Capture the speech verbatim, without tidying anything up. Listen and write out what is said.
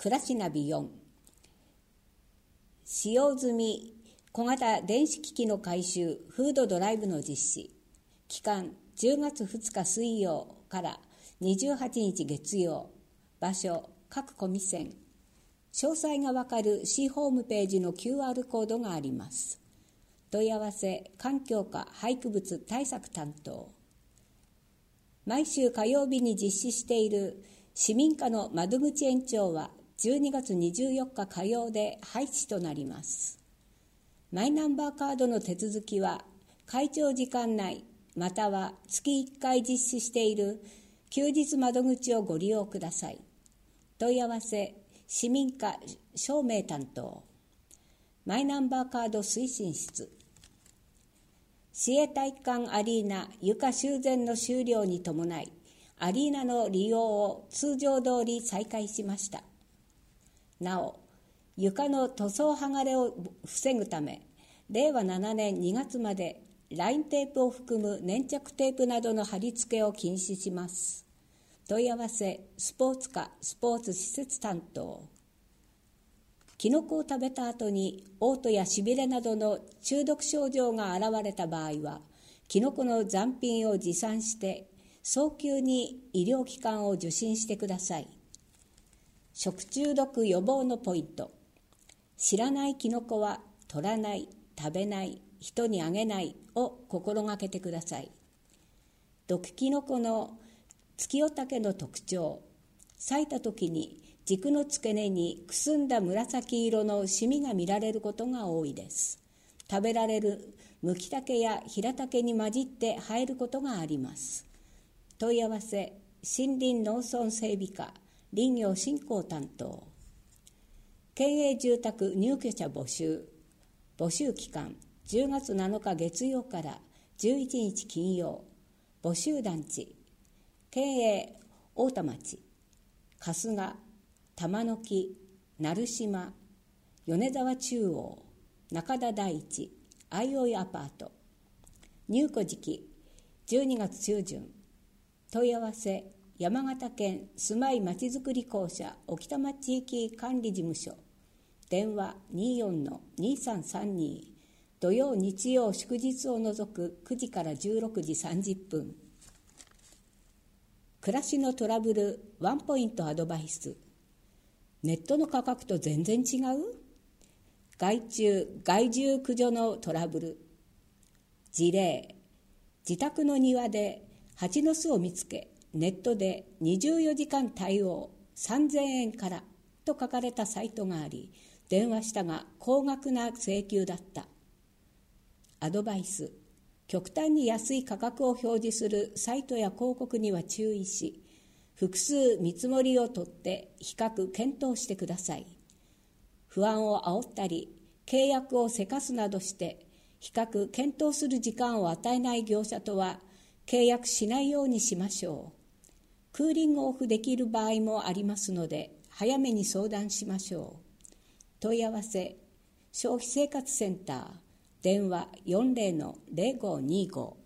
暮らしナビよん、使用済み小型電子機器の回収フードドライブの実施。期間じゅうがつふつか水曜からにじゅうはちにち月曜。場所各コミセン。詳細がわかる C ホームページの キューアール コードがあります。問い合わせ環境課廃棄物対策担当。毎週火曜日に実施している市民課の窓口延長はじゅうにがつにじゅうよっか火曜で廃止となります。マイナンバーカードの手続きは開庁時間内または月いっかい実施している休日窓口をご利用ください。問い合わせ市民課証明担当。マイナンバーカード推進室。市営体育館アリーナ床修繕の終了に伴いアリーナの利用を通常通り再開しました。なお、床の塗装剥がれを防ぐため、れいわななねんにがつまでラインテープを含む粘着テープなどの貼り付けを禁止します。問い合わせスポーツ課スポーツ施設担当。キノコを食べた後に嘔吐やしびれなどの中毒症状が現れた場合は、キノコの残品を持参して早急に医療機関を受診してください。食中毒予防のポイント。知らないキノコは取らない、食べない、人にあげないを心がけてください。毒キノコのツキヨタケの特徴。裂いた時に軸の付け根にくすんだ紫色のシミが見られることが多いです。食べられるムキタケやヒラタケに混じって生えることがあります。問い合わせ森林農村整備課林業振興担当。県営住宅入居者募集。募集期間じゅうがつなのか月曜からじゅういちにち金曜。募集団地県営太田町、春日、玉の木、鳴島、米沢中央、中田第一、相生アパート。入居時期じゅうにがつちゅうじゅん。問い合わせ山形県住まいまちづくり公社沖多摩地域管理事務所。電話 にじゅうよんのにさんさんに。土曜日曜祝日を除くくじからじゅうろくじさんじゅっぷん。暮らしのトラブルワンポイントアドバイス。ネットの価格と全然違う？害虫・害獣駆除のトラブル。事例、自宅の庭で蜂の巣を見つけ、ネットでにじゅうよじかん対応さんぜんえんからと書かれたサイトがあり、電話したが高額な請求だった。アドバイス。極端に安い価格を表示するサイトや広告には注意し、複数見積もりを取って比較検討してください。不安を煽ったり、契約をせかすなどして比較検討する時間を与えない業者とは契約しないようにしましょう。クーリングオフできる場合もありますので、早めに相談しましょう。問い合わせ消費生活センター電話 よんじゅうのぜろごにご。